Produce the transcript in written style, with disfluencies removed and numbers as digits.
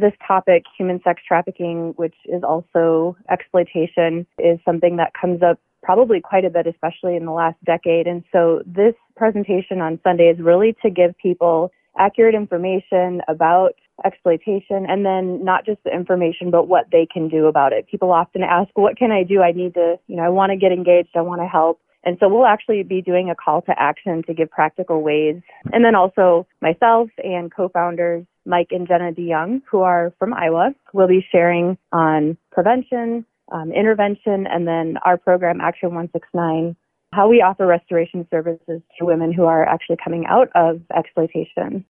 This topic, human sex trafficking, which is also exploitation, is something that comes up probably quite a bit, especially in the last decade. And so this presentation on Sunday is really to give people accurate information about exploitation, and then not just the information, but what they can do about it. People often ask, what can I do? I need to, I want to get engaged. I want to help. And so we'll actually be doing a call to action to give practical ways. And then also myself and co-founders, Mike and Jenna DeYoung, who are from Iowa, will be sharing on prevention, intervention, and then our program, Action 169, how we offer restoration services to women who are actually coming out of exploitation.